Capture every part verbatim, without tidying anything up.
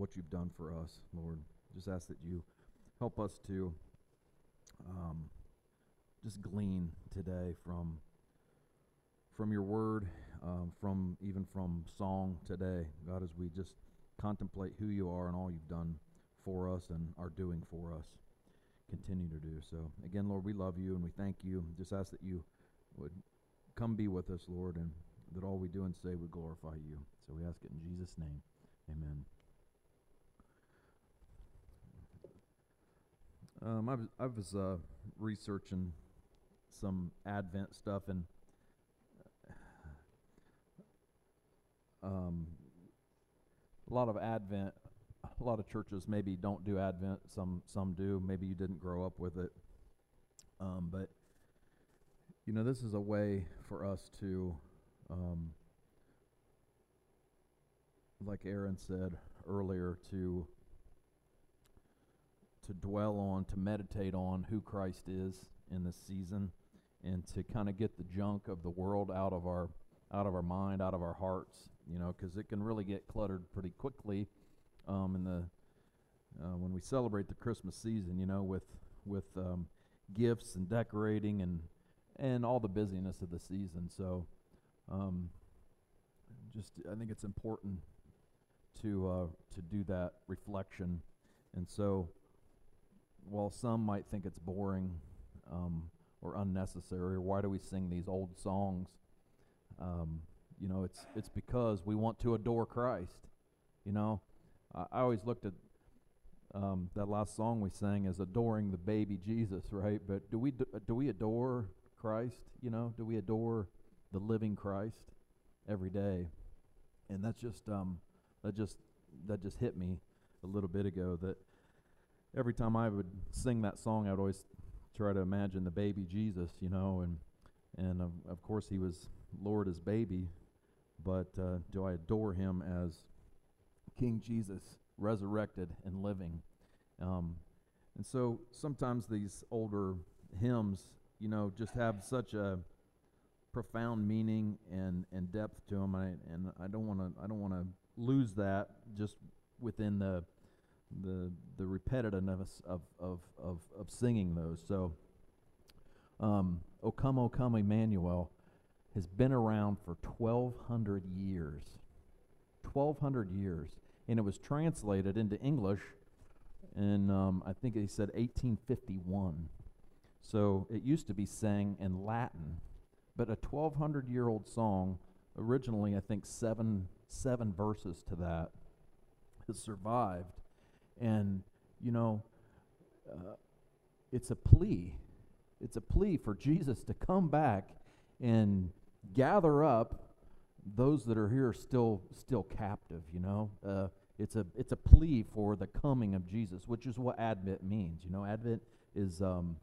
what you've done for us, Lord. Just ask that you help us to um, just glean today from from your word, um, from even from song today, God, as we just contemplate who you are and all you've done for us and are doing for us. Continue to do so. Again, Lord, we love you and we thank you. Just ask that you would come be with us, Lord, and that all we do and say would glorify you. So we ask it in Jesus' name. Amen. Um, I was, I was uh, researching some Advent stuff, and um, a lot of Advent, a lot of churches maybe don't do Advent. Some some do. Maybe you didn't grow up with it, um, but you know, this is a way for us to, um, like Aaron said earlier, to to dwell on, to meditate on who Christ is in this season, and to kind of get the junk of the world out of our out of our mind, out of our hearts, you know, because it can really get cluttered pretty quickly um, in the uh, when we celebrate the Christmas season, you know, with with um, gifts and decorating and and all the busyness of the season. So, um, just I think it's important to uh, to do that reflection, and so while some might think it's boring um, or unnecessary, or why do we sing these old songs? Um, you know, it's it's because we want to adore Christ. You know, I, I always looked at um, that last song we sang as adoring the baby Jesus, right? But do we do, do we adore Christ? You know, do we adore the living Christ every day? And that's just um, that just that just hit me a little bit ago. That every time I would sing that song, I would always try to imagine the baby Jesus, you know, and and of, of course he was Lord as baby, but uh, do I adore him as King Jesus, resurrected and living? Um, and so sometimes these older hymns, you know, just have such a profound meaning and, and depth to them, I, and I don't want to I don't want to lose that just within the the the repetitiveness of of of, of singing those. So, um, "O Come, O Come, Emmanuel" has been around for twelve hundred years. twelve hundred years. And it was translated into English in, um, I think he said eighteen fifty-one. So it used to be sang in Latin. But a twelve hundred year old song, originally I think seven, seven verses to that, has survived. And, you know, uh, it's a plea. It's a plea for Jesus to come back and gather up those that are here still still captive, you know. Uh, it's a it's a plea for the coming of Jesus, which is what Advent means. You know, Advent is um,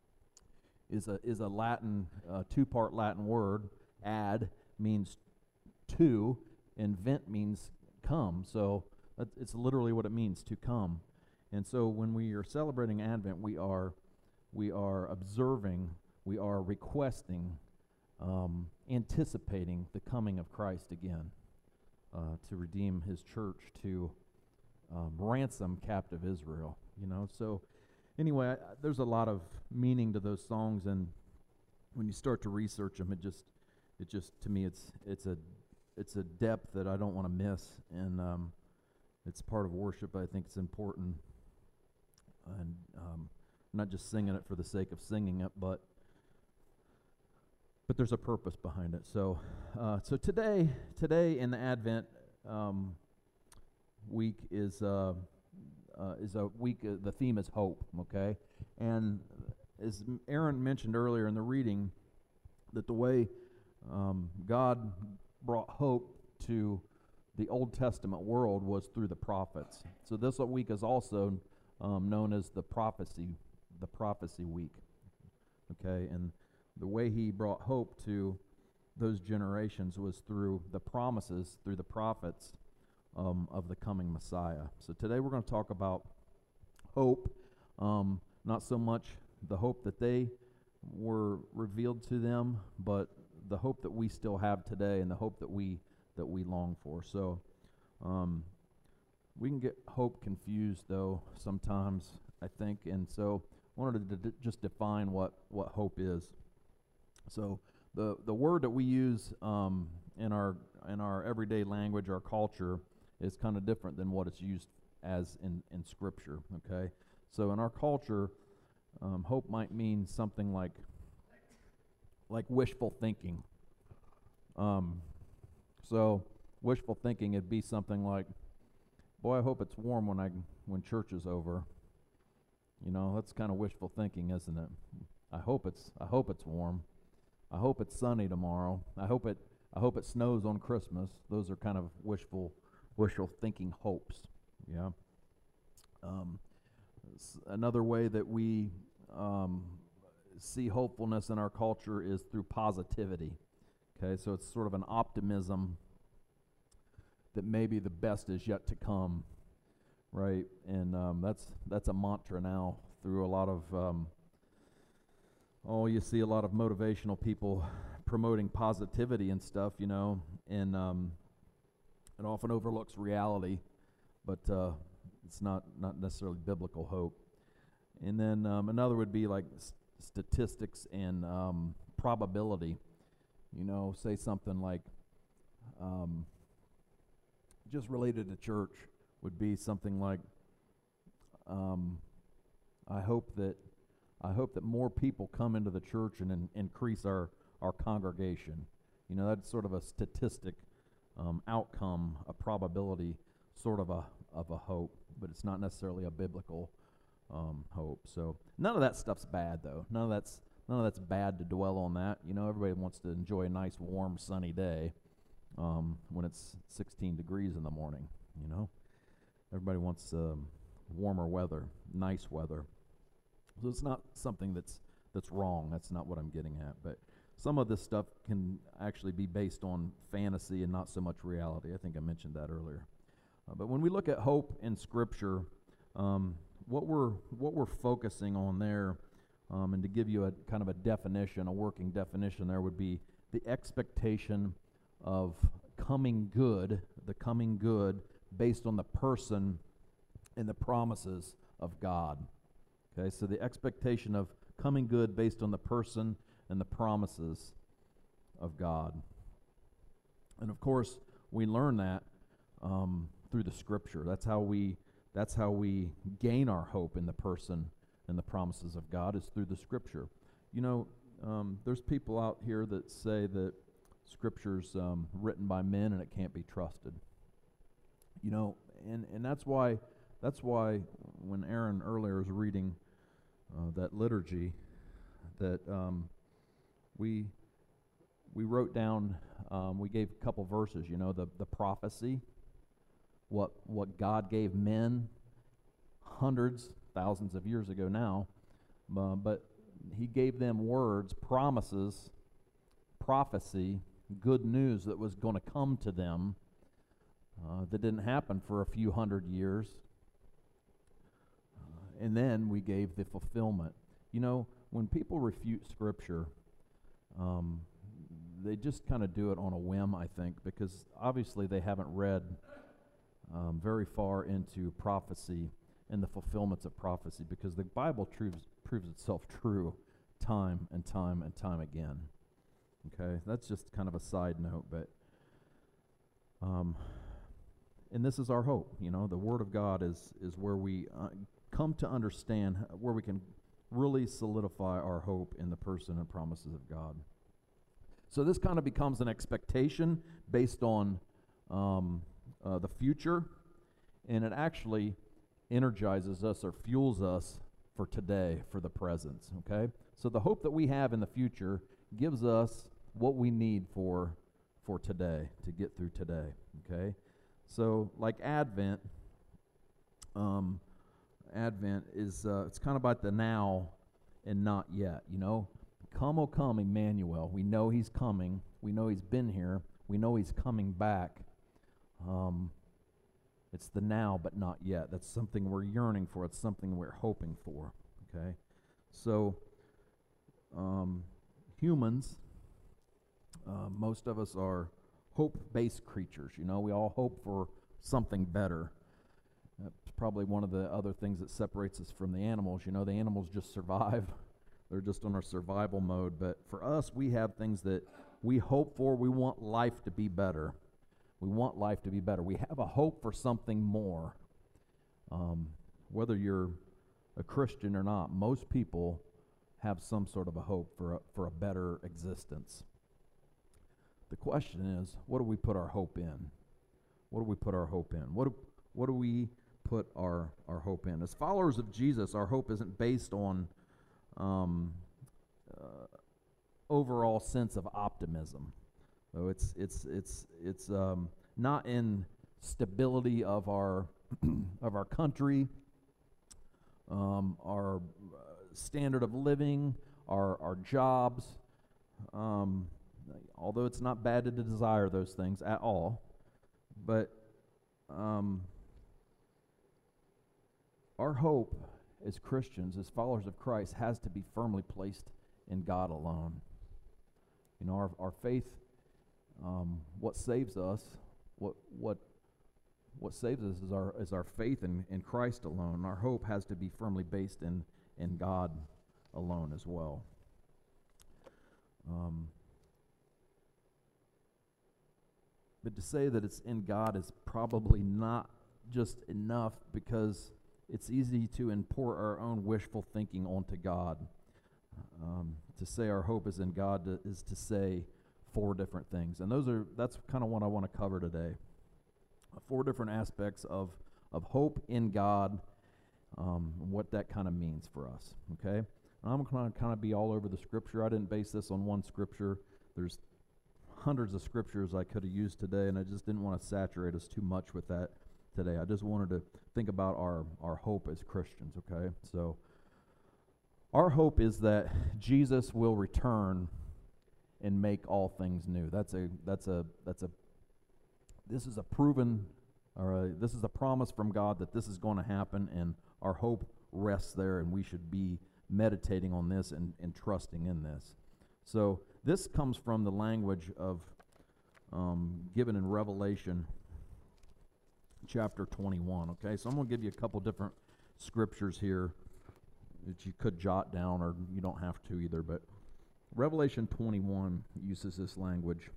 is a is a Latin uh, two part Latin word. Ad means to, and vent means come. So it's literally what it means, to come. And so when we are celebrating Advent, we are we are observing, we are requesting, um, anticipating the coming of Christ again, uh, to redeem his church, to um, ransom captive Israel. You know, so anyway, I, there's a lot of meaning to those songs, and when you start to research them, it just it just to me it's it's a it's a depth that I don't want to miss, and um, it's part of worship. I think it's important, and um, I'm not just singing it for the sake of singing it, but but there's a purpose behind it. So, uh, so today, today in the Advent um, week is uh, uh, is a week. Uh, the theme is hope. Okay, and as Aaron mentioned earlier in the reading, that the way um, God brought hope to the Old Testament world was through the prophets. So this week is also um, known as the prophecy, the prophecy week. Okay, and the way he brought hope to those generations was through the promises, through the prophets um, of the coming Messiah. So today we're going to talk about hope, um, not so much the hope that they were revealed to them, but the hope that we still have today, and the hope that we that we long for. So, um, we can get hope confused, though, sometimes, I think, and so I wanted to d- just define what, what hope is. So the the word that we use um, in our in our everyday language, our culture, is kind of different than what it's used as in, in Scripture, okay? So in our culture, um, hope might mean something like like wishful thinking. Um, so wishful thinking, it'd be something like, boy, I hope it's warm when I when church is over. You know, that's kind of wishful thinking, isn't it? I hope it's I hope it's warm. I hope it's sunny tomorrow. I hope it I hope it snows on Christmas. Those are kind of wishful wishful thinking hopes. Yeah. Um, another way that we um, see hopefulness in our culture is through positivity. Okay, so it's sort of an optimism that maybe the best is yet to come, right? And um, that's that's a mantra now through a lot of um, oh, you see a lot of motivational people promoting positivity and stuff, you know, and um, it often overlooks reality, but uh, it's not not necessarily biblical hope. And then um, another would be like st- statistics and um, probability. You know, say something like, um, just related to church would be something like, um, I hope that I hope that more people come into the church and in, increase our, our congregation. You know, that's sort of a statistic um, outcome, a probability, sort of a of a hope, but it's not necessarily a biblical um, hope. So none of that stuff's bad, though. None of that's none of that's bad to dwell on that. You know, everybody wants to enjoy a nice, warm, sunny day um, when it's sixteen degrees in the morning. You know, everybody wants um, warmer weather, nice weather. So it's not something that's that's wrong. That's not what I'm getting at. But some of this stuff can actually be based on fantasy and not so much reality. I think I mentioned that earlier. Uh, but when we look at hope in Scripture, um, what we're what we're focusing on there, um, and to give you a kind of a definition, a working definition, there would be the expectation of coming good, the coming good based on the person and the promises of God. Okay, so the expectation of coming good based on the person and the promises of God. And of course, we learn that um, through the Scripture. That's how we that's how we gain our hope in the person and the promises of God, is through the Scripture. You know, um, there's people out here that say that Scripture's um, written by men and it can't be trusted. You know, and, and that's why that's why when Aaron earlier was reading Uh, that liturgy, that um, we we wrote down, um, we gave a couple verses, you know, the, the prophecy, what what God gave men hundreds, thousands of years ago now, uh, but he gave them words, promises, prophecy, good news that was going to come to them uh, that didn't happen for a few hundred years. And then we gave the fulfillment. You know, when people refute Scripture, um, they just kind of do it on a whim, I think, because obviously they haven't read um, very far into prophecy and the fulfillments of prophecy, because the Bible proves, proves itself true time and time and time again. Okay, that's just kind of a side note, but um, and this is our hope. You know, the Word of God is is where we uh, come to understand, where we can really solidify our hope in the person and promises of God. So this kind of becomes an expectation based on um, uh, the future, and it actually energizes us or fuels us for today, for the present, okay? So the hope that we have in the future gives us what we need for for today, to get through today, okay? So like Advent, um, Advent is, uh, it's kind of about the now and not yet, you know? Come, oh come, Emmanuel. We know he's coming. We know he's been here. We know he's coming back. Um, it's the now, but not yet. That's something we're yearning for. It's something we're hoping for, okay? So, um, humans, uh, most of us are hope-based creatures, you know? We all hope for something better. probably one of the other things that separates us from the animals. You know, the animals just survive. They're just on a survival mode. But for us, we have things that we hope for. We want life to be better. We want life to be better. We have a hope for something more. Um, whether you're a Christian or not, most people have some sort of a hope for a, for a better existence. The question is, what do we put our hope in? What do we put our hope in? What do, what do we put our, our hope in? As followers of Jesus, our hope isn't based on um, uh, overall sense of optimism. So it's it's it's it's um, not in stability of our of our country, um, our uh, standard of living, our our jobs. Um, although it's not bad to desire those things at all, but um, our hope as Christians, as followers of Christ, has to be firmly placed in God alone. You know, our our faith, um, what saves us, what what what saves us is our is our faith in, in Christ alone. Our hope has to be firmly based in in God alone as well. Um, but to say that it's in God is probably not just enough, because it's easy to import our own wishful thinking onto God. Um, to say our hope is in God to, is to say four different things, and those are that's kind of what I want to cover today. Uh, four different aspects of of hope in God, um, and what that kind of means for us. Okay, and I'm going to kind of be all over the Scripture. I didn't base this on one Scripture. There's hundreds of Scriptures I could have used today, and I just didn't want to saturate us too much with that today. I just wanted to think about our our hope as Christians. Okay, so our hope is that Jesus will return and make all things new. That's a that's a that's a this is a proven, or a, this is a promise from God that this is going to happen, and our hope rests there, and we should be meditating on this and, and trusting in this. So this comes from the language of um, given in Revelation chapter twenty-one. Okay, so I'm going to give you a couple different scriptures here that you could jot down, or you don't have to either, but Revelation twenty-one uses this language.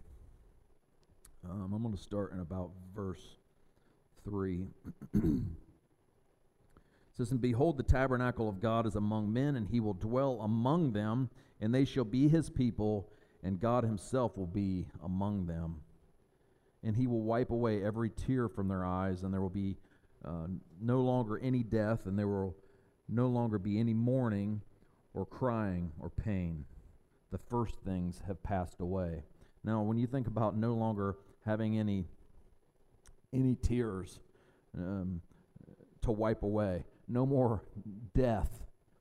Um, I'm going to start in about verse three. It says, "And behold, the tabernacle of God is among men, and he will dwell among them, and they shall be his people, and God himself will be among them. And he will wipe away every tear from their eyes, and there will be uh, no longer any death, and there will no longer be any mourning or crying or pain. The first things have passed away." Now, when you think about no longer having any any tears um, to wipe away, no more death,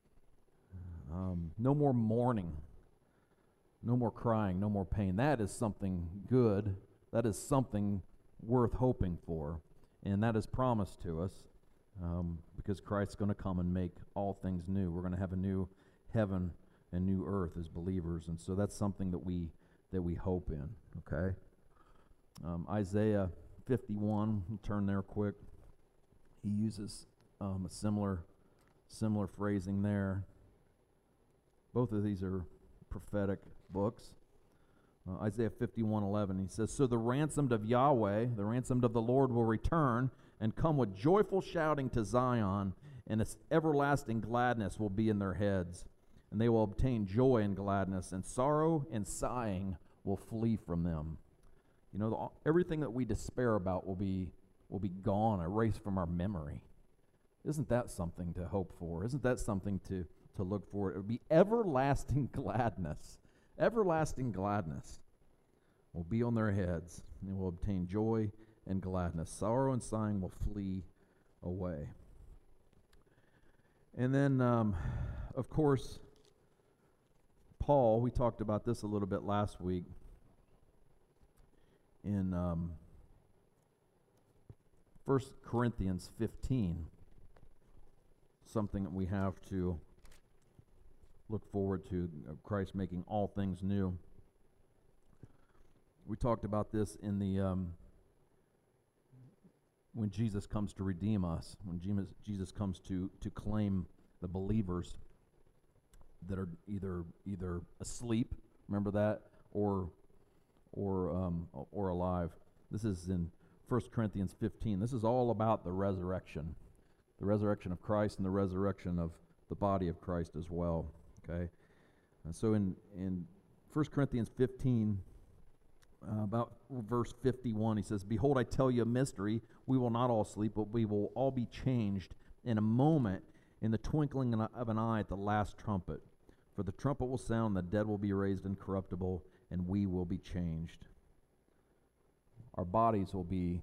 um, no more mourning, no more crying, no more pain, that is something good. That is something worth hoping for, and that is promised to us. Um, because Christ's going to come and make all things new. We're going to have a new heaven and new earth as believers, and so that's something that we that we hope in. Okay, um, Isaiah fifty-one. We'll turn there quick. He uses um, a similar similar phrasing there. Both of these are prophetic books. Uh, Isaiah fifty-one eleven. He says, "So the ransomed of Yahweh, the ransomed of the Lord, will return and come with joyful shouting to Zion, and its everlasting gladness will be in their heads. And they will obtain joy and gladness, and sorrow and sighing will flee from them." You know, the, everything that we despair about will be will be gone, erased from our memory. Isn't that something to hope for? Isn't that something to, to look for? It would be everlasting gladness. Everlasting gladness will be on their heads, and they will obtain joy and gladness. Sorrow and sighing will flee away. And then, um, of course, Paul, we talked about this a little bit last week in um, First Corinthians fifteen, something that we have to look forward to, Christ making all things new. We talked about this in the um, when Jesus comes to redeem us, when Jesus, Jesus comes to, to claim the believers that are either either asleep, remember that, or or um, or alive. This is in First Corinthians fifteen. This is all about the resurrection, the resurrection of Christ and the resurrection of the body of Christ as well. Okay, and so in in First Corinthians fifteen, uh, about verse fifty-one, he says, "Behold, I tell you a mystery: we will not all sleep, but we will all be changed in a moment, in the twinkling of an eye, at the last trumpet. For the trumpet will sound, the dead will be raised incorruptible, and we will be changed." Our bodies will be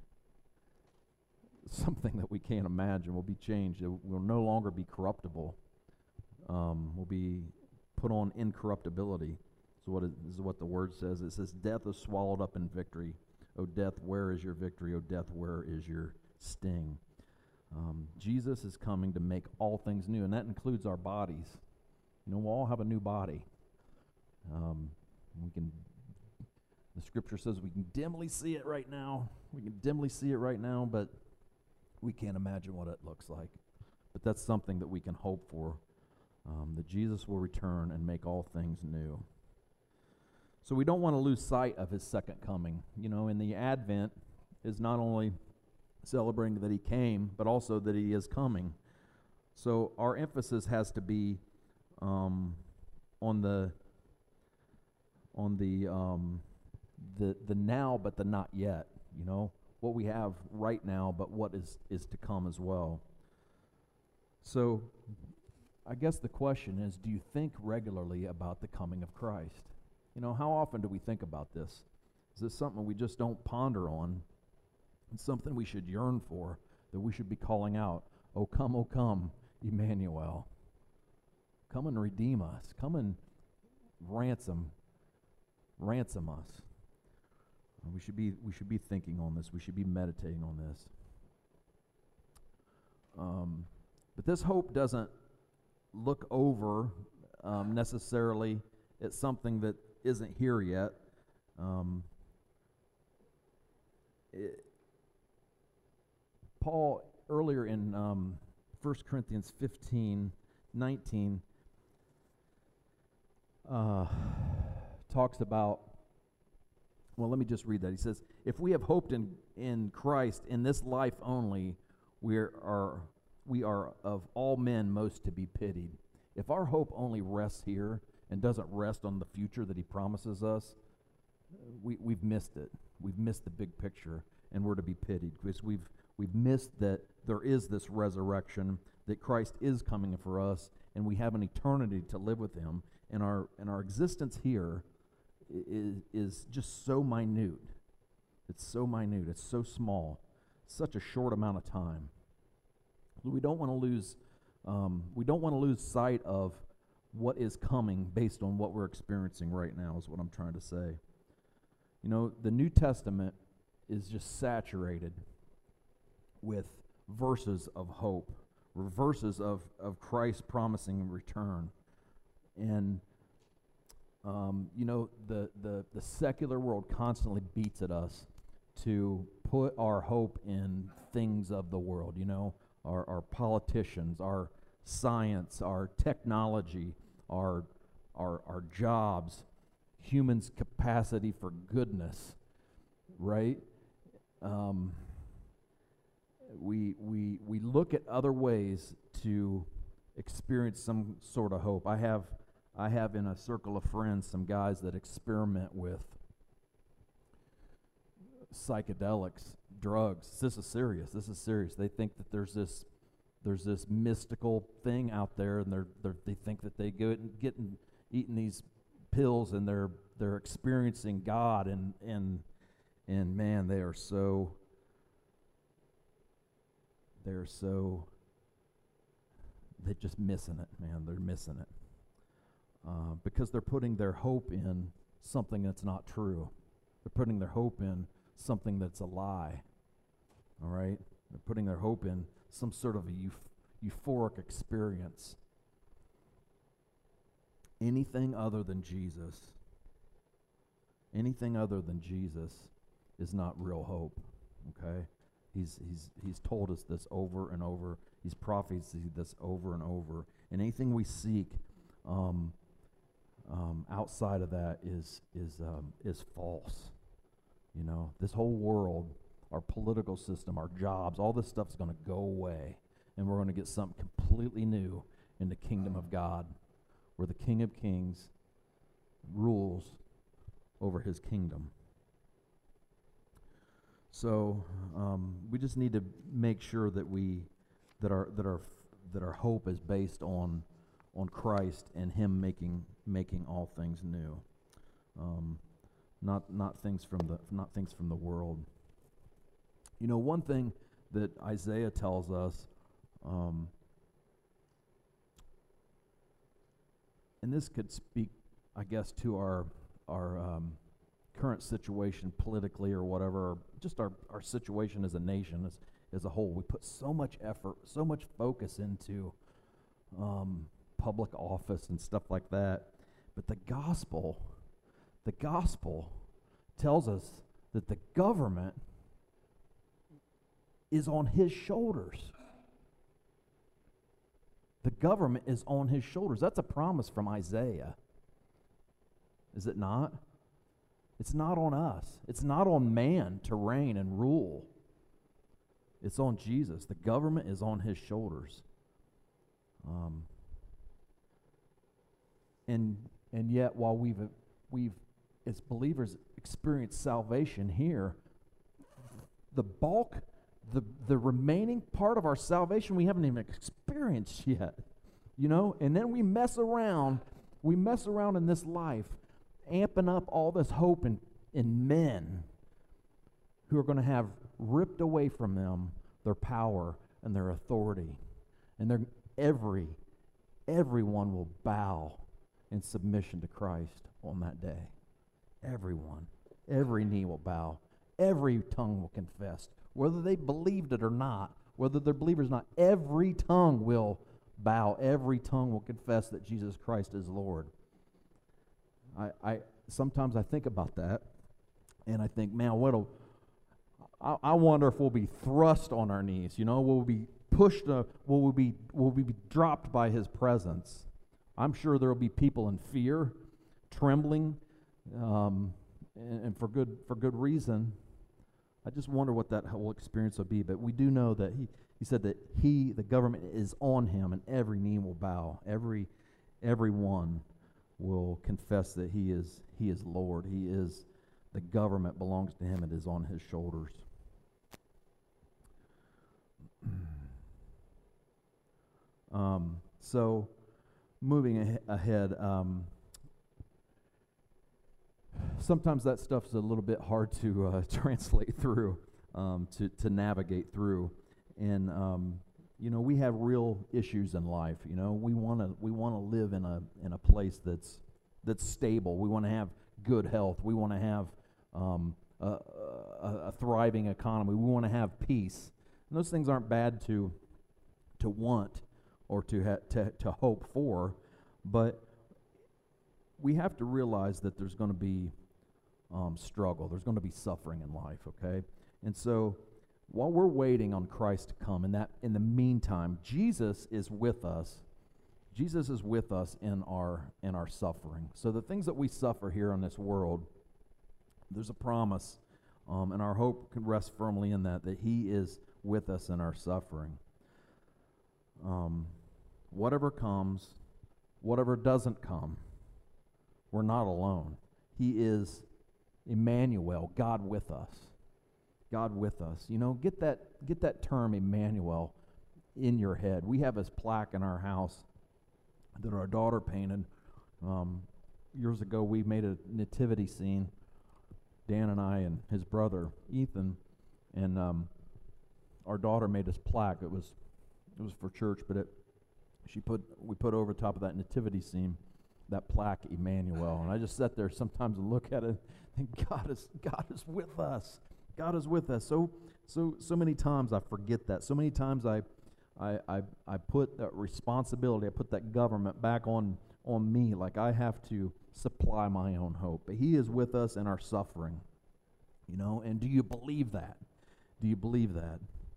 something that we can't imagine. Will be changed. It will no longer be corruptible. Um, will be put on incorruptibility. So what is, this is what the word says. It says, "Death is swallowed up in victory. O death, where is your victory? O death, where is your sting?" Um, Jesus is coming to make all things new, and that includes our bodies. You know, we'll all have a new body. Um, we can. The scripture says we can dimly see it right now. We can dimly see it right now, but we can't imagine what it looks like. But that's something that we can hope for, um, that Jesus will return and make all things new. So we don't want to lose sight of his second coming. You know, in the Advent is not only celebrating that he came, but also that he is coming. So our emphasis has to be um, on the on the um, the the now, but the not yet. You know, what we have right now, but what is is to come as well. So, I guess the question is: do you think regularly about the coming of Christ? You know, how often do we think about this? Is this something we just don't ponder on? It's something we should yearn for, that we should be calling out, "Oh come, oh come, Emmanuel. Come and redeem us. Come and ransom, ransom us." And we should be we should be thinking on this. We should be meditating on this. Um, but this hope doesn't look over um, necessarily at something that isn't here yet. Um, it, Paul, earlier in um, First Corinthians fifteen, nineteen, uh, talks about, well, let me just read that. He says, "If we have hoped in, in Christ in this life only, we are, we are of all men most to be pitied." If our hope only rests here and doesn't rest on the future that he promises us, we, we've missed it. We've missed the big picture, and we're to be pitied because we've We've missed that there is this resurrection, that Christ is coming for us, and we have an eternity to live with him. And our and our existence here is, is just so minute. It's so minute. It's so small. Such a short amount of time. We don't want to lose. Um, we don't want to lose sight of what is coming based on what we're experiencing right now. Is what I'm trying to say. You know, the New Testament is just saturated with verses of hope, verses of, of Christ promising return. And, um, you know, the, the, the secular world constantly beats at us to put our hope in things of the world, you know, our, our politicians, our science, our technology, our, our, our jobs, humans' capacity for goodness, right? Um... We, we we look at other ways to experience some sort of hope. I have I have in a circle of friends some guys that experiment with psychedelics, drugs. This is serious. This is serious. They think that there's this there's this mystical thing out there, and they're, they're they think that they go and get and eating these pills, and they're they're experiencing God, and and and man, they are so. They're so, they're just missing it, man. They're missing it. Uh, because they're putting their hope in something that's not true. They're putting their hope in something that's a lie. All right? They're putting their hope in some sort of a euph- euphoric experience. Anything other than Jesus, anything other than Jesus is not real hope. Okay? He's he's he's told us this over and over. He's prophesied this over and over. And anything we seek um, um, outside of that is is um, is false. You know, this whole world, our political system, our jobs, all this stuff's going to go away, and we're going to get something completely new in the kingdom of God, where the King of Kings rules over his kingdom. So um, we just need to make sure that we that our that our that our hope is based on on Christ and Him making making all things new, um, not not things from the not things from the world. You know, one thing that Isaiah tells us, um, and this could speak, I guess, to our our um, current situation politically or whatever, or just our, our situation as a nation as, as a whole. We put so much effort, so much focus into um, public office and stuff like that. But the gospel, the gospel tells us that the government is on his shoulders. The government is on his shoulders. That's a promise from Isaiah. Is it not? It's not on us. It's not on man to reign and rule. It's on Jesus. The government is on his shoulders. Um, and and yet, while we've we've as believers experienced salvation here, the bulk, the the remaining part of our salvation we haven't even experienced yet. You know, and then we mess around. We mess around in this life, amping up all this hope in, in men who are going to have ripped away from them their power and their authority. And they're, every, everyone will bow in submission to Christ on that day. Everyone. Every knee will bow. Every tongue will confess. Whether they believed it or not, whether they're believers or not, every tongue will bow. Every tongue will confess that Jesus Christ is Lord. I, I sometimes I think about that, and I think, man, what'll I, I wonder if we'll be thrust on our knees. You know, will we be pushed? Uh, will we be will we be dropped by His presence? I'm sure there will be people in fear, trembling, um, and, and for good for good reason. I just wonder what that whole experience will be. But we do know that He He said that He, the government, is on Him, and every knee will bow. Every every one will confess that he is he is Lord. He is, the government belongs to him. It is on his shoulders. um, so, moving ah- ahead, um, sometimes that stuff is a little bit hard to uh, translate through, um, to to navigate through, and um, you know, we have real issues in life. You know, we want to we want to live in a in a place that's that's stable. We want to have good health. We want to have um, a, a, a thriving economy. We want to have peace. And those things aren't bad to to want or to ha- to to hope for, but we have to realize that there's going to be um, struggle. There's going to be suffering in life. Okay, and so, while we're waiting on Christ to come, in that in the meantime, Jesus is with us. Jesus is with us in our in our suffering. So the things that we suffer here on this world, there's a promise, um, and our hope can rest firmly in that, that He is with us in our suffering. Um, whatever comes, whatever doesn't come, we're not alone. He is Emmanuel, God with us. God with us. You know, get that get that term Emmanuel in your head. We have this plaque in our house that our daughter painted. Um, years ago, we made a nativity scene, Dan and I and his brother Ethan, and um, our daughter made this plaque. It was it was for church, but it she put we put over top of that nativity scene that plaque Emmanuel, and I just sat there sometimes and look at it and think, God is God is with us. God is with us. So so so many times I forget that. So many times I I I, I put that responsibility, I put that government back on on me, like I have to supply my own hope. But He is with us in our suffering. You know, and do you believe that? Do you believe that?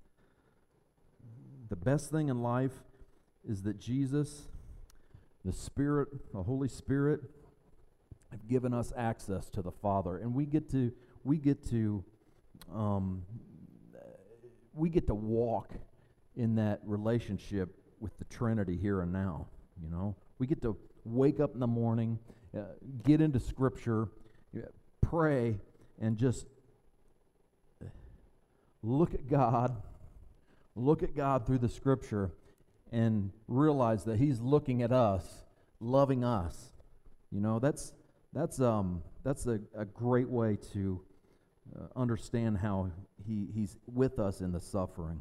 The best thing in life is that Jesus, the Spirit, the Holy Spirit, have given us access to the Father, and we get to we get to um, we get to walk in that relationship with the Trinity here and now. You know, we get to wake up in the morning, uh, get into Scripture, uh, pray, and just look at God, look at God through the Scripture, and realize that He's looking at us, loving us. You know, that's that's um that's a, a great way to uh, understand how he He's with us in the suffering.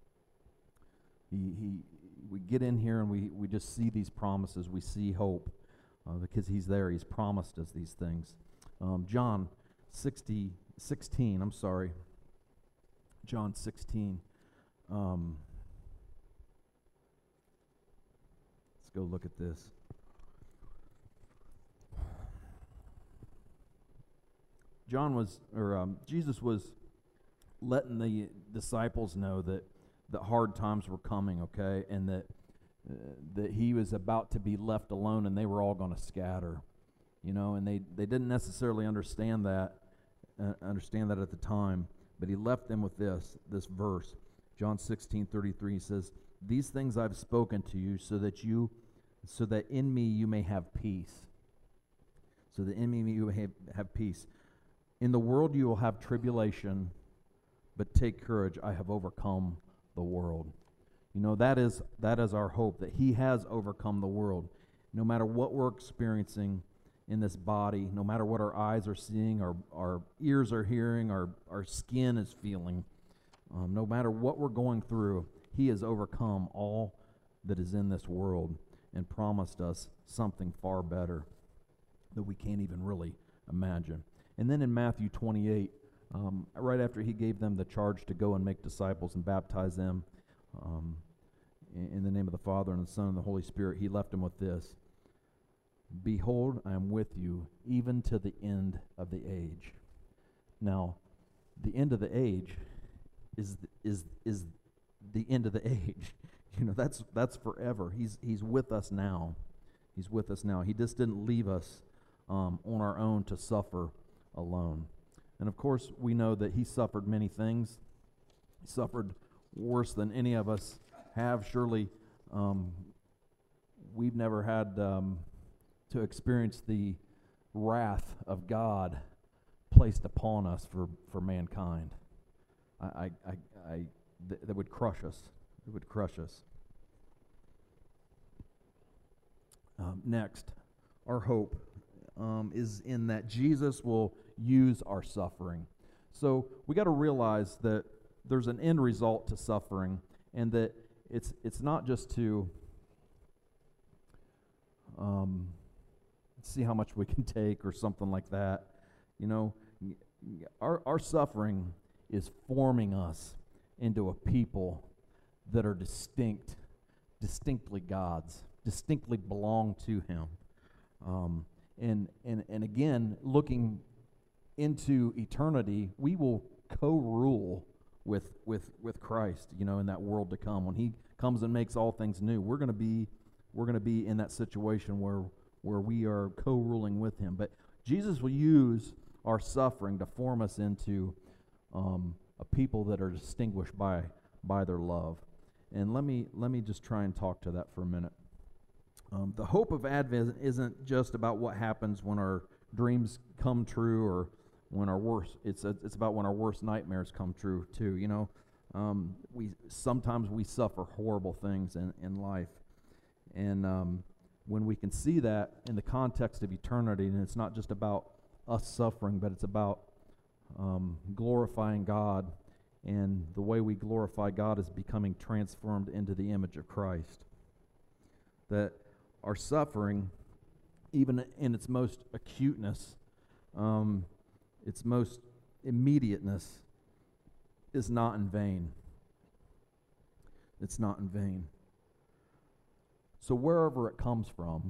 He he we get in here and we we just see these promises. We see hope uh, because He's there. He's promised us these things. Um, John sixty, sixteen. I'm sorry. John sixteen. Um, let's go look at this. John was, or um, Jesus was letting the disciples know that that hard times were coming, okay, and that uh, that He was about to be left alone, and they were all going to scatter, you know, and they, they didn't necessarily understand that, uh, understand that at the time. But He left them with this, this verse, John sixteen thirty-three. He says, "These things I've spoken to you, so that you, so that in me you may have peace. So that in me you may have, have peace. In the world you will have tribulation, but take courage. I have overcome the world." You know, that is that is our hope, that He has overcome the world. No matter what we're experiencing in this body, no matter what our eyes are seeing, our, our ears are hearing, our, our skin is feeling, um, no matter what we're going through, He has overcome all that is in this world and promised us something far better that we can't even really imagine. And then in Matthew twenty-eight, um, right after He gave them the charge to go and make disciples and baptize them um, in, in the name of the Father and the Son and the Holy Spirit, He left them with this: "Behold, I am with you even to the end of the age." Now, the end of the age is is is the end of the age. You know, that's that's forever. He's He's with us now. He's with us now. He just didn't leave us um, on our own to suffer alone. And of course, we know that He suffered many things. He suffered worse than any of us have. Surely, um, we've never had um, to experience the wrath of God placed upon us for, for mankind. I, I, I, I th- that would crush us. It would crush us. Um, next, our hope um, is in that Jesus will use our suffering. So we got to realize that there's an end result to suffering, and that it's it's not just to um, see how much we can take or something like that. You know, our our suffering is forming us into a people that are distinct, distinctly God's, distinctly belong to Him. Um, and and and again, looking into eternity, we will co-rule with with with Christ, you know, in that world to come. When He comes and makes all things new, we're going to be we're going to be in that situation where where we are co-ruling with Him. But Jesus will use our suffering to form us into um, a people that are distinguished by by their love. And let me let me just try and talk to that for a minute. Um, the hope of Advent isn't just about what happens when our dreams come true, or when our worst. It's a, it's about when our worst nightmares come true too. You know, um, we sometimes we suffer horrible things in, in life, and um, when we can see that in the context of eternity, and it's not just about us suffering, but it's about um, glorifying God, and the way we glorify God is becoming transformed into the image of Christ. That our suffering, even in its most acuteness, um, its most immediateness, is not in vain. It's not in vain. So wherever it comes from,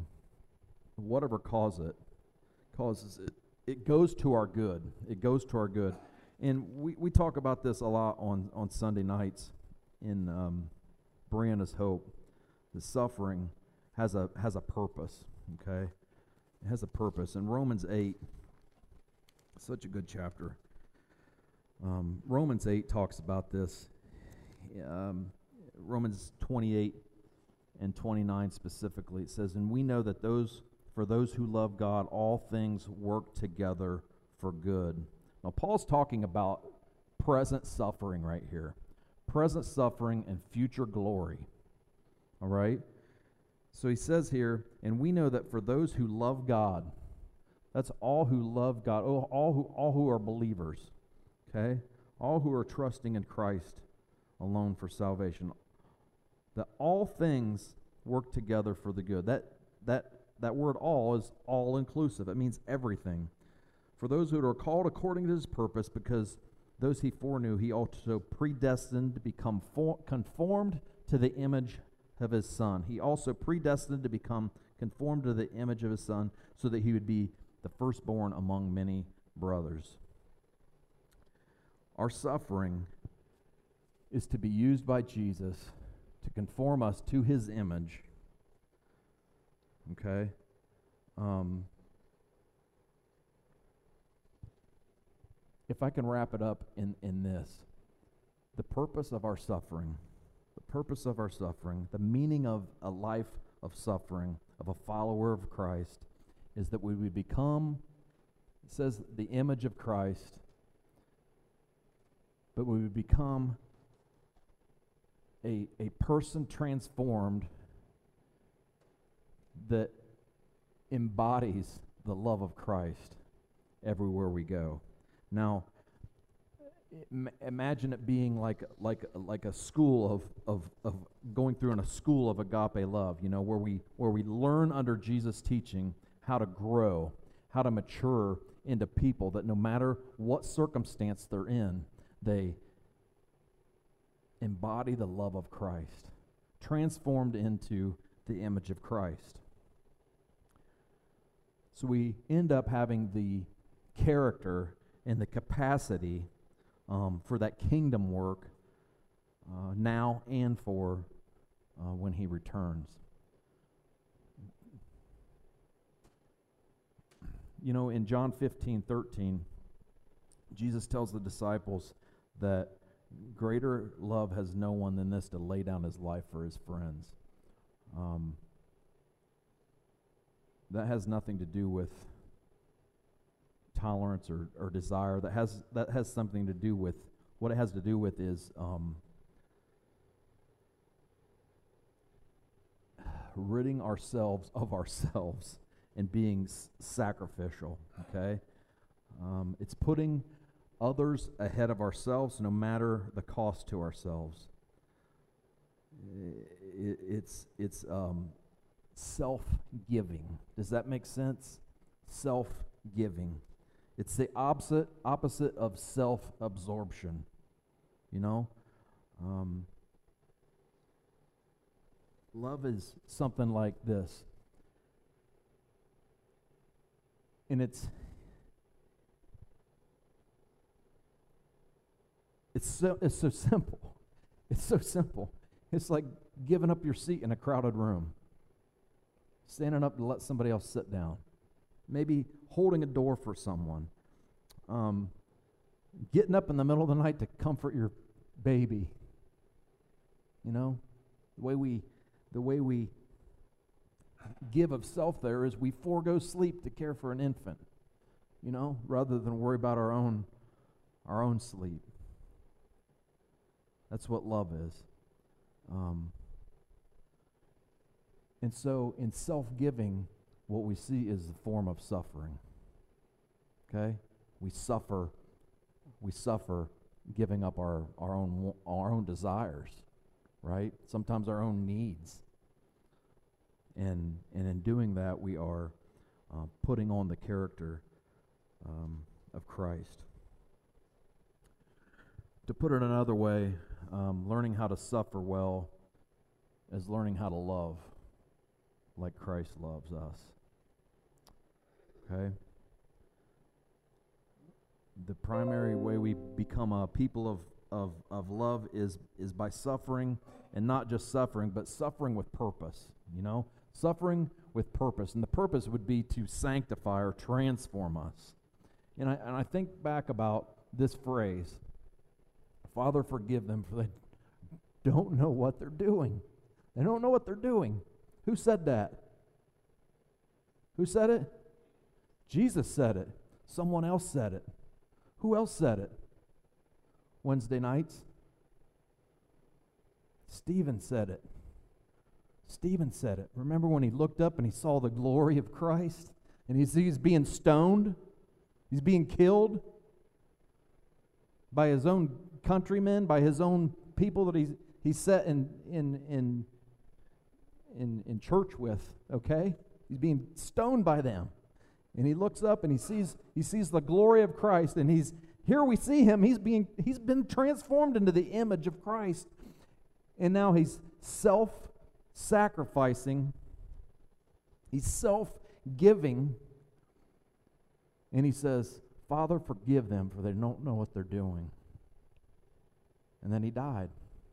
whatever cause it, causes it, it goes to our good. It goes to our good. And we, we talk about this a lot on, on Sunday nights in um, Brianna's Hope. The suffering has a has a purpose, okay? It has a purpose. In Romans eight, such a good chapter. Um, Romans eight talks about this. Um, Romans twenty-eight and twenty-nine specifically, it says, "And we know that those for those who love God, all things work together for good." Now, Paul's talking about present suffering right here. Present suffering and future glory. All right? So he says here, and we know that for those who love God, that's all who love God, oh, all who all who are believers, okay? All who are trusting in Christ alone for salvation, that all things work together for the good. That that that word all is all inclusive. It means everything. For those who are called according to his purpose, because those he foreknew, he also predestined to become for, conformed to the image of his Son. He also predestined to become conformed to the image of his Son, so that he would be the firstborn among many brothers. Our suffering is to be used by Jesus to conform us to his image. Okay? Um, if I can wrap it up in, in this, the purpose of our suffering, the purpose of our suffering, the meaning of a life of suffering, of a follower of Christ, is that we would become, it says, the image of Christ, but we would become a, a person transformed that embodies the love of Christ everywhere we go. Now, im- imagine it being like like like a school of, of of going through in a school of agape love, you know, where we where we learn under Jesus' teaching how to grow, how to mature into people that no matter what circumstance they're in, they embody the love of Christ, transformed into the image of Christ. So we end up having the character and the capacity um, for that kingdom work uh, now and for uh, when he returns. You know, in John fifteen thirteen, Jesus tells the disciples that greater love has no one than this, to lay down his life for his friends. Um, that has nothing to do with tolerance or, or desire. That has that has something to do with, what it has to do with is um, ridding ourselves of ourselves and being s- sacrificial, okay? Um, it's putting others ahead of ourselves, no matter the cost to ourselves. It, it's it's um, self-giving. Does that make sense? Self-giving. It's the opposite opposite of self-absorption. You know, um, love is something like this, and it's it's so it's so simple. It's so simple. It's like giving up your seat in a crowded room, standing up to let somebody else sit down, maybe holding a door for someone, um, getting up in the middle of the night to comfort your baby. You know, the way we, the way we give of self there is we forego sleep to care for an infant, you know, rather than worry about our own, our own sleep. That's what love is. Um, and so in self-giving, what we see is the form of suffering. Okay? We suffer, we suffer giving up our, our own our own desires, right? Sometimes our own needs. And and in doing that, we are uh, putting on the character um, of Christ. To put it another way, um, learning how to suffer well is learning how to love like Christ loves us. Okay? the primary way we become a people of, of, of love is, is by suffering, and not just suffering, but suffering with purpose, you know? Suffering with purpose. And the purpose would be to sanctify or transform us. And I, and I think back about this phrase, Father, forgive them, for they don't know what they're doing. They don't know what they're doing. Who said that? Who said it? Jesus said it. Someone else said it. Who else said it? Wednesday nights? Stephen said it. Stephen said it. Remember when he looked up and he saw the glory of Christ? And he's, he's being stoned? He's being killed by his own countrymen, by his own people that he's he's set in in in in, in church with, okay? He's being stoned by them. And he looks up and he sees he sees the glory of Christ, and he's here we see him, he's being he's been transformed into the image of Christ. And now he's self-sacrificing. He's self-giving. And he says, Father, forgive them, for they don't know what they're doing. And then he died.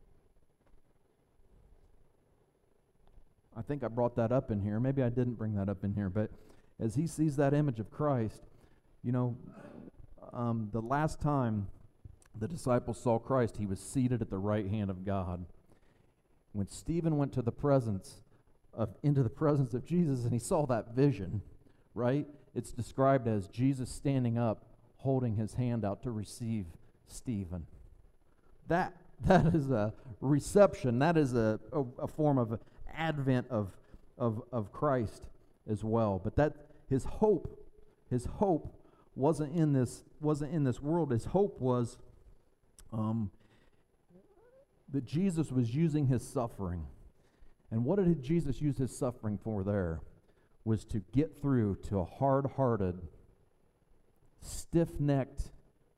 I think I brought that up in here. Maybe I didn't bring that up in here. But as he sees that image of Christ, you know, um, the last time the disciples saw Christ, he was seated at the right hand of God. When Stephen went to the presence of, into the presence of Jesus, and he saw that vision, right? It's described as Jesus standing up, holding his hand out to receive Stephen. That that is a reception. That is a, a, a form of advent of, of of Christ as well. But that his hope, his hope wasn't in this wasn't in this world. His hope was um, that Jesus was using his suffering. And what did Jesus use his suffering for there? Was to get through to a hard-hearted, stiff-necked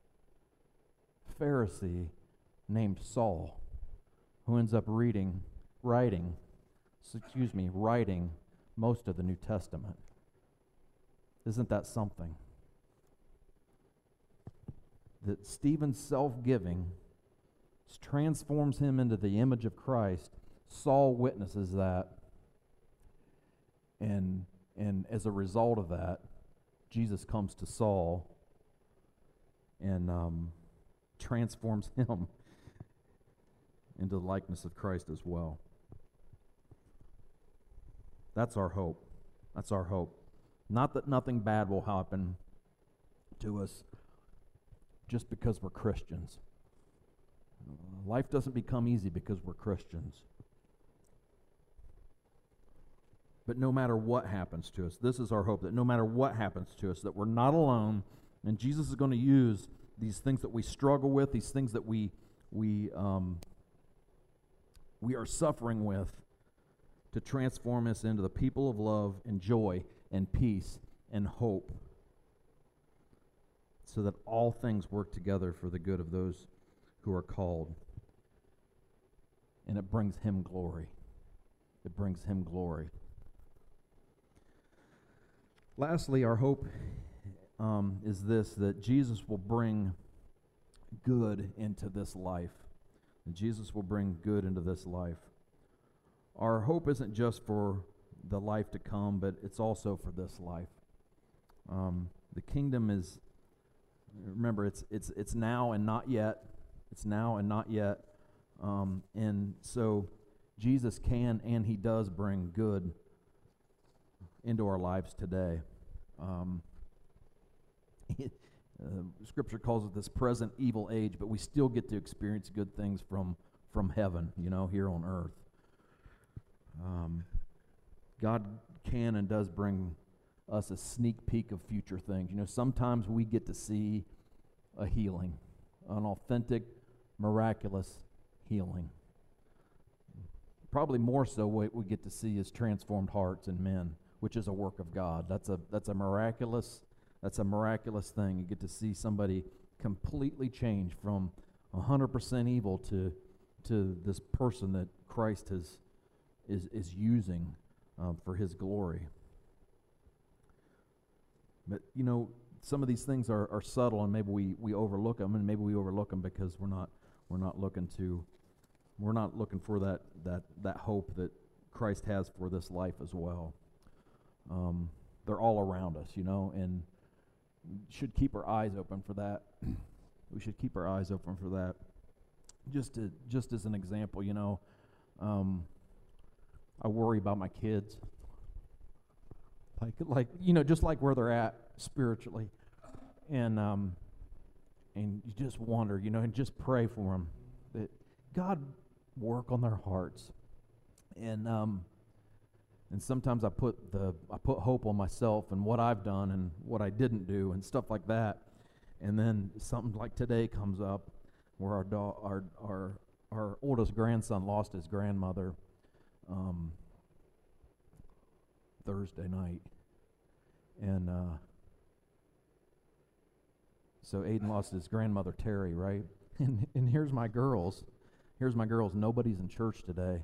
Pharisee named Saul, who ends up reading, writing, excuse me, writing most of the New Testament. Isn't that something? That Stephen's self-giving transforms him into the image of Christ. Saul witnesses that, and And as a result of that, Jesus comes to Saul and um, transforms him into the likeness of Christ as well. That's our hope. That's our hope. Not that nothing bad will happen to us just because we're Christians. Life doesn't become easy because we're Christians. But no matter what happens to us, this is our hope, that no matter what happens to us, that we're not alone, and Jesus is going to use these things that we struggle with, these things that we we um, we are suffering with, to transform us into the people of love and joy and peace and hope, so that all things work together for the good of those who are called. And it brings him glory. It brings him glory. Lastly, our hope um, is this, that Jesus will bring good into this life. And Jesus will bring good into this life. Our hope isn't just for the life to come, but it's also for this life. Um, the kingdom is, remember, it's it's it's now and not yet. It's now and not yet. Um, and so Jesus can and he does bring good into our lives today. Um, it, uh, Scripture calls it this present evil age, but we still get to experience good things from from heaven, you know, here on earth. Um, God can and does bring us a sneak peek of future things. You know, sometimes we get to see a healing, an authentic, miraculous healing. Probably more so what we get to see is transformed hearts in men, which is a work of God. That's a that's a miraculous that's a miraculous thing. You get to see somebody completely change from one hundred percent evil to to this person that Christ has is is using um, for his glory. But you know, some of these things are, are subtle, and maybe we, we overlook them, and maybe we overlook them because we're not we're not looking to we're not looking for that that that hope that Christ has for this life as well. Um, they're all around us, you know, and should keep our eyes open for that. We should keep our eyes open for that. Just to just as an example, you know, um, I worry about my kids. Like, like you know, just like where they're at spiritually, and um, and you just wonder, you know, and just pray for them that God work on their hearts, and um, and sometimes I put the I put hope on myself and what I've done and what I didn't do and stuff like that, and then something like today comes up where our do- our our our oldest grandson lost his grandmother. Um, Thursday night, and uh, so Aiden lost his grandmother Terry, right? And and here's my girls, here's my girls. Nobody's in church today,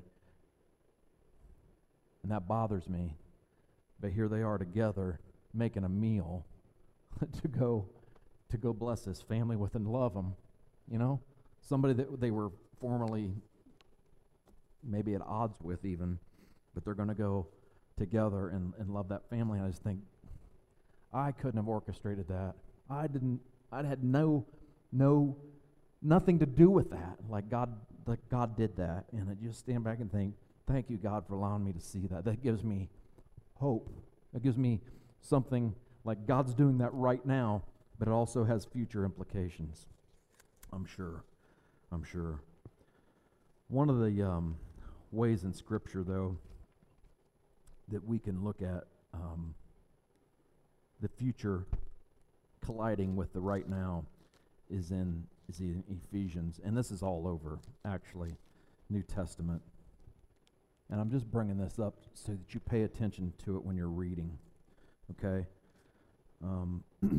and that bothers me. But here they are together making a meal to go to go bless his family with and love them. You know, somebody that they were formerly maybe at odds with even, but they're going to go together and, and love that family. And I just think, I couldn't have orchestrated that. I didn't, I had no, no, nothing to do with that. Like God, like God did that. And I just stand back and think, thank you, God, for allowing me to see that. That gives me hope. That gives me something like God's doing that right now, but it also has future implications. I'm sure. I'm sure. One of the um, ways in Scripture, though, that we can look at um, the future colliding with the right now is in is in Ephesians, and this is all over, actually, New Testament. And I'm just bringing this up so that you pay attention to it when you're reading, okay? Um,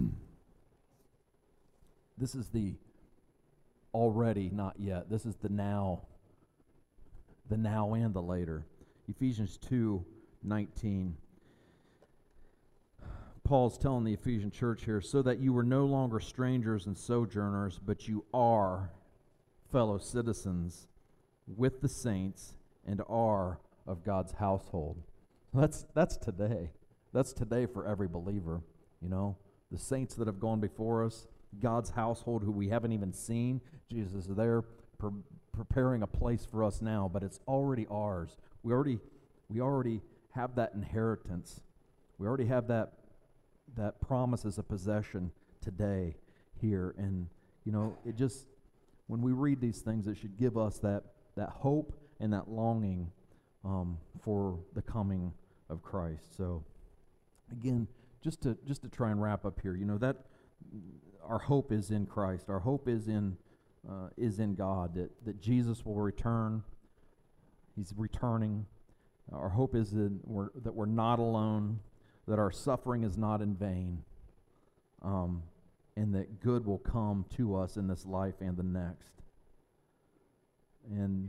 this is the already, not yet. This is the now, the now and the later. Ephesians two nineteen. Paul's telling the Ephesian church here, so that you were no longer strangers and sojourners, but you are fellow citizens with the saints and are of God's household. That's that's today. That's today for every believer, you know. The saints that have gone before us, God's household who we haven't even seen. Jesus is there pre- preparing a place for us now, but it's already ours. We already we already have that inheritance. We already have that that promise as a possession today here. And, you know, it just, when we read these things, it should give us that, that hope and that longing um, for the coming of Christ. So, again, just to just to try and wrap up here, you know, that our hope is in Christ. Our hope is in uh, is in God, that, that Jesus will return. He's returning. Our hope is in, we're, that we're not alone, that our suffering is not in vain, um, and that good will come to us in this life and the next. And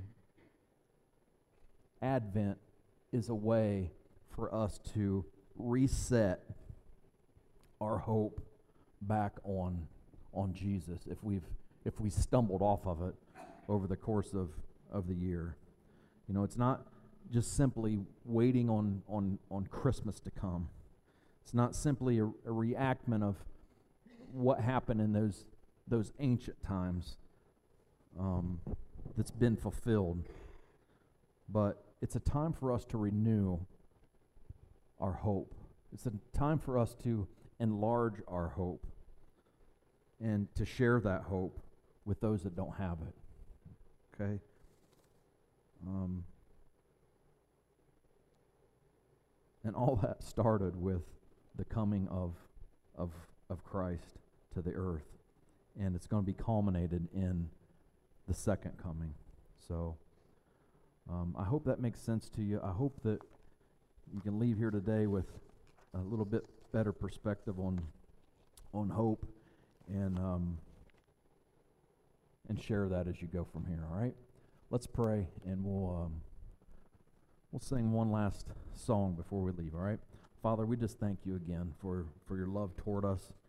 Advent is a way for us to reset our hope back on on Jesus if we've if we stumbled off of it over the course of, of the year. You know, it's not just simply waiting on, on, on Christmas to come. It's not simply a, a reenactment of what happened in those those ancient times um, that's been fulfilled. But it's a time for us to renew our hope. It's a time for us to enlarge our hope and to share that hope with those that don't have it. Okay? Um, and all that started with the coming of of of Christ to the earth, and it's going to be culminated in the second coming. So um, I hope that makes sense to you. I hope that you can leave here today with a little bit better perspective on on hope, and um, and share that as you go from here. All right, let's pray, and we'll um, we'll sing one last song before we leave. All right. Father, we just thank you again for, for your love toward us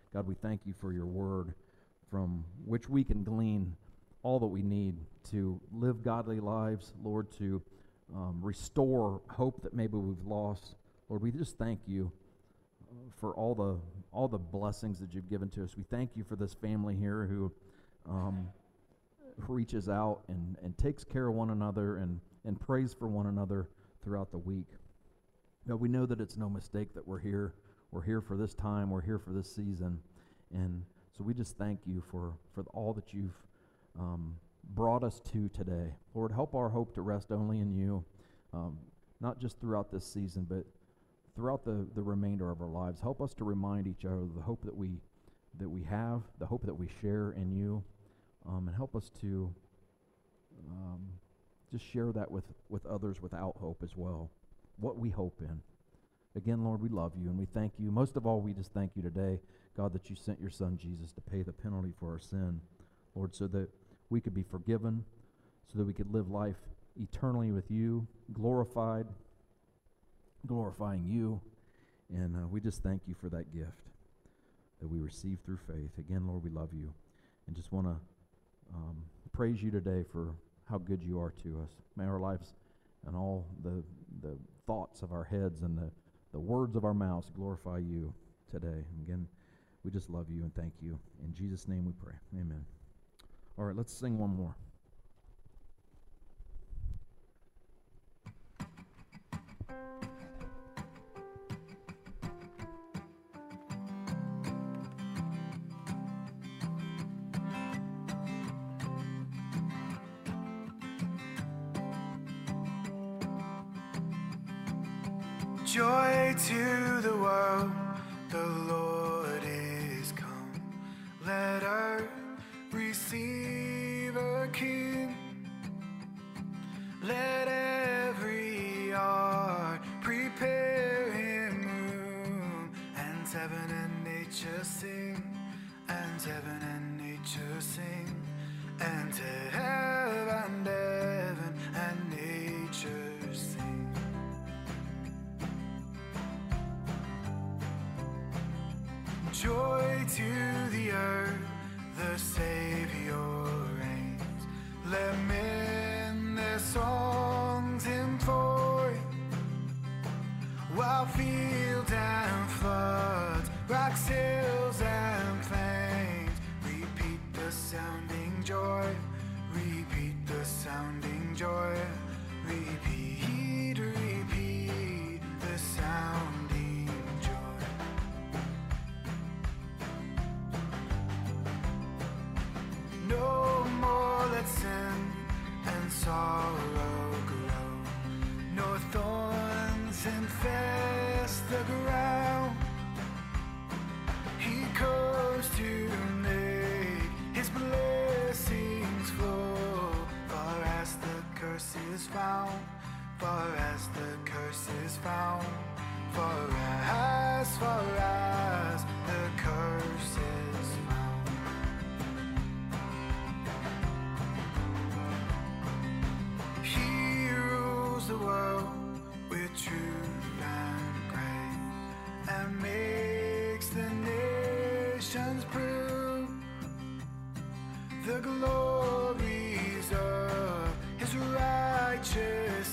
God, we thank you for your word, from which we can glean all that we need to live godly lives, Lord, to um, restore hope that maybe we've lost. Lord, we just thank you for all the all the blessings that you've given to us. We thank you for this family here who um, reaches out and, and takes care of one another and, and prays for one another throughout the week. God, we know that it's no mistake that we're here. We're here for this time. We're here for this season. And so we just thank you for, for all that you've um, brought us to today. Lord, help our hope to rest only in you, um, not just throughout this season, but throughout the, the remainder of our lives. Help us to remind each other of the hope that we that we have, the hope that we share in you, um, and help us to um, just share that with, with others without hope as well, what we hope in. Again, Lord, we love you and we thank you. Most of all, we just thank you today, God, that you sent your son Jesus to pay the penalty for our sin, Lord, so that we could be forgiven, so that we could live life eternally with you, glorified, glorifying you, and uh, we just thank you for that gift that we receive through faith. Again, Lord, we love you and just want to um, praise you today for how good you are to us. May our lives and all the the thoughts of our heads and the, the words of our mouths glorify you today. Again, we just love you and thank you. In Jesus' name we pray. Amen. All right, let's sing one more. Joy to the world, the Lord is come. Let earth receive a King. Let every heart prepare him room. And heaven and nature sing, and heaven and nature sing, and heaven, heaven and nature sing. Joy to the earth, the Savior reigns. Let men their songs employ, while fields and floods, rocks, hills and plains repeat the sounding joy, repeat the sounding joy, repeat, repeat the sounding joy. No more let sin and sorrow grow, nor thorns infest the ground. He comes to make his blessings flow, far as the curse is found, far as the curse is found, far as, far as the curse is found. He rules the world with truth and grace, and makes the nations prove the glories of his righteous